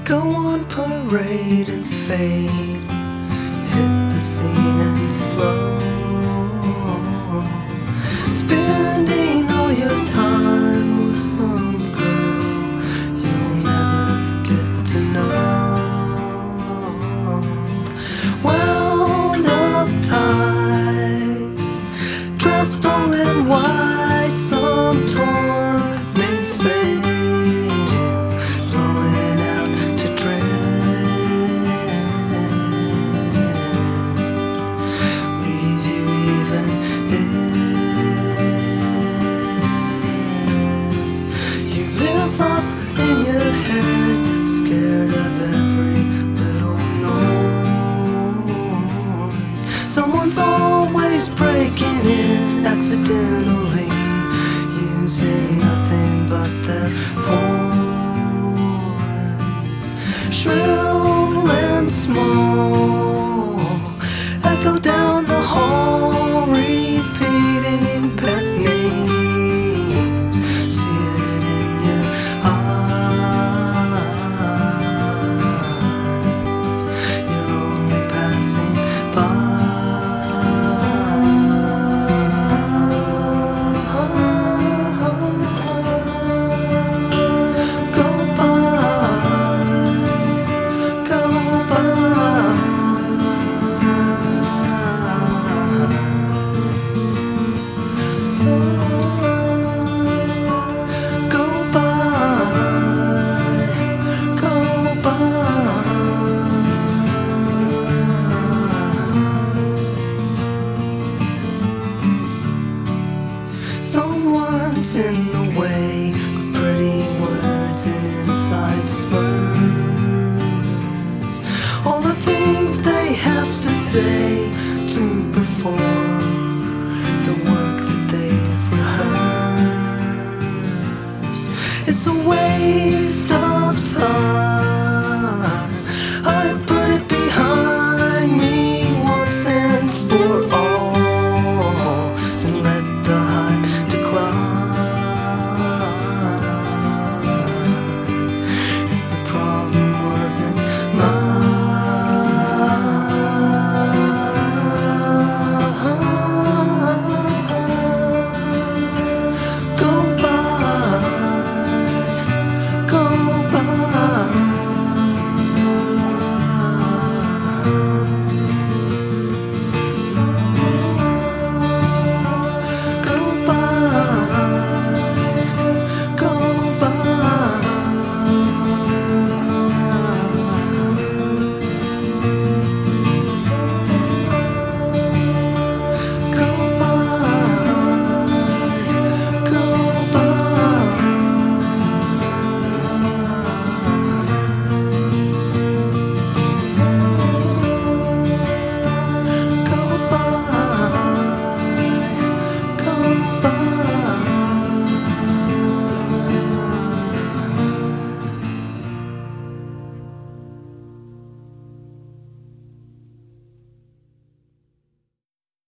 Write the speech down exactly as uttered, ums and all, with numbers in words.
Go on parade and fade, hit the scene and slow, spending all your time with some girl you'll never get to know. Wound up tight, dressed all in white, some torn mainsail blowing out to drift, leave you even if you live up in your head, scared of every little noise. Someone's always breaking in accidentally, using nothing but their voice, shrill and small, echo down the hall, repeating pet names. See it in your eyes, you're only passing by. Someone's in the way of pretty words and inside slurs, all the things they have to say to perform the work that they've rehearsed. It's a waste of time. I put it behind me once and for all.